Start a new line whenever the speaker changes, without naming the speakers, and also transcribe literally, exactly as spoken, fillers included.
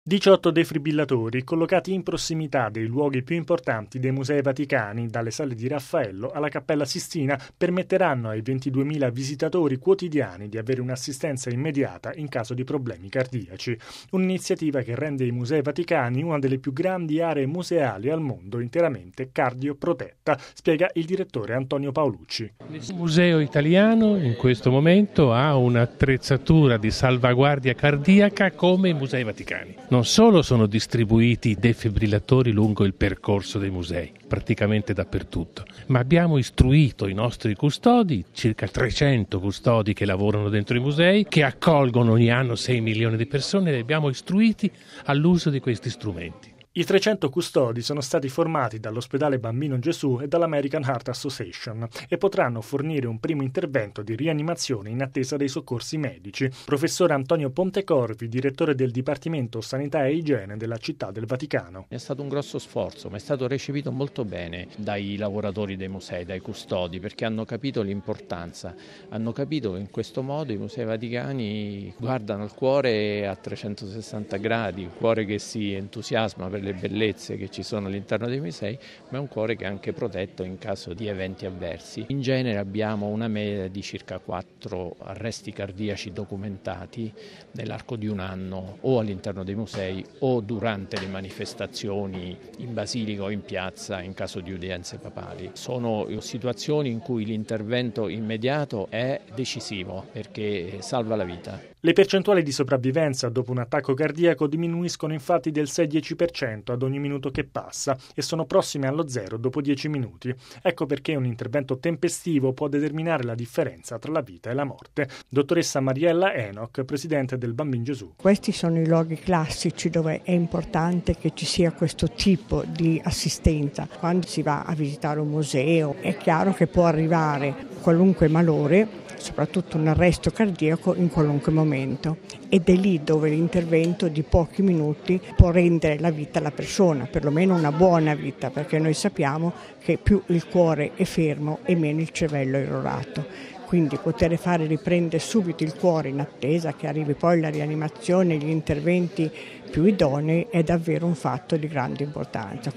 diciotto defibrillatori collocati in prossimità dei luoghi più importanti dei Musei Vaticani, dalle sale di Raffaello alla Cappella Sistina, permetteranno ai ventiduemila visitatori quotidiani di avere un'assistenza immediata in caso di problemi cardiaci. Un'iniziativa che rende i Musei Vaticani una delle più grandi aree museali al mondo interamente cardioprotetta, spiega il direttore Antonio Paolucci.
Il Museo Italiano in questo momento ha un'attrezzatura di salvaguardia cardiaca come i Musei Vaticani. Non solo sono distribuiti i defibrillatori lungo il percorso dei musei, praticamente dappertutto, ma abbiamo istruito i nostri custodi, circa trecento custodi che lavorano dentro i musei, che accolgono ogni anno sei milioni di persone, li abbiamo istruiti all'uso di questi strumenti.
I trecento custodi sono stati formati dall'Ospedale Bambino Gesù e dall'American Heart Association e potranno fornire un primo intervento di rianimazione in attesa dei soccorsi medici. Professor Antonio Pontecorvi, direttore del Dipartimento Sanità e Igiene della Città del Vaticano.
È stato un grosso sforzo, ma è stato recepito molto bene dai lavoratori dei musei, dai custodi, perché hanno capito l'importanza, hanno capito che in questo modo i Musei Vaticani guardano il cuore a trecentosessanta gradi, un cuore che si entusiasma per le bellezze che ci sono all'interno dei musei, ma è un cuore che è anche protetto in caso di eventi avversi. In genere abbiamo una media di circa quattro arresti cardiaci documentati nell'arco di un anno o all'interno dei musei o durante le manifestazioni in basilica o in piazza in caso di udienze papali. Sono situazioni in cui l'intervento immediato è decisivo perché salva la vita.
Le percentuali di sopravvivenza dopo un attacco cardiaco diminuiscono infatti del sei-dieci per cento ad ogni minuto che passa e sono prossime allo zero dopo dieci minuti. Ecco perché un intervento tempestivo può determinare la differenza tra la vita e la morte. Dottoressa Mariella Enoch, presidente del Bambino Gesù.
Questi sono i luoghi classici dove è importante che ci sia questo tipo di assistenza. Quando si va a visitare un museo è chiaro che può arrivare qualunque malore, soprattutto un arresto cardiaco in qualunque momento, ed è lì dove l'intervento di pochi minuti può rendere la vita alla persona, perlomeno una buona vita, perché noi sappiamo che più il cuore è fermo e meno il cervello è irrorato. Quindi poter fare riprendere subito il cuore in attesa che arrivi poi la rianimazione e gli interventi più idonei è davvero un fatto di grande importanza.